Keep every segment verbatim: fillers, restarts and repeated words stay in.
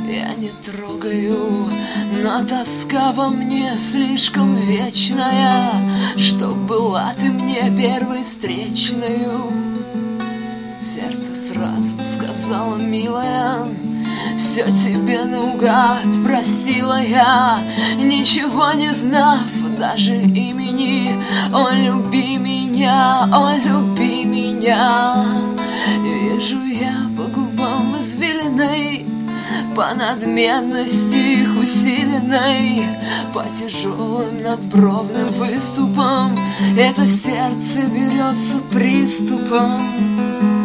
я не трогаю, но тоска во мне слишком вечная, чтоб была ты мне первой встречною. Сердце сразу сказала, милая, все тебе наугад просила я, ничего не знав даже имени. О, люби меня, о, люби меня. Вижу я по губам извилиной, по надменности их усиленной, по тяжелым надбровным выступам это сердце берется приступом.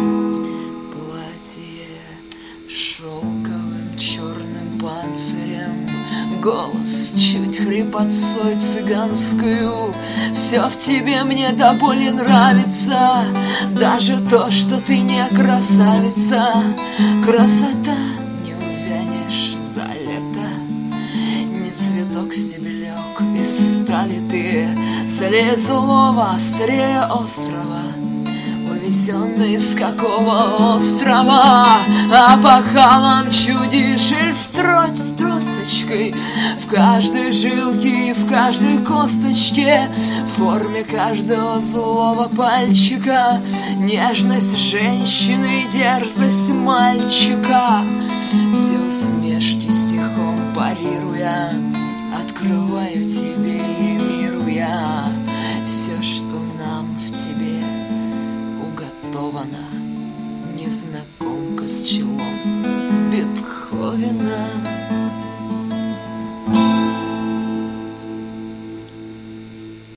Платье шелковым черным панцирем, голос чуть хрипотцой цыганскую. Все в тебе мне до боли нравится, даже то, что ты не красавица. Красота не увянешь за лето, не цветок стебелек из стали ты. Злее злого, острее острова, увезенный с какого острова, опахалом чудишь или строчь тросточкой в каждой жилке и в каждой косточке, в форме каждого злого пальчика нежность женщины и дерзость мальчика. Все усмешки стихом парируя, открываю тебе и миру я все, что нам в тебе уготовано. Незнакомка с челом Бетховена.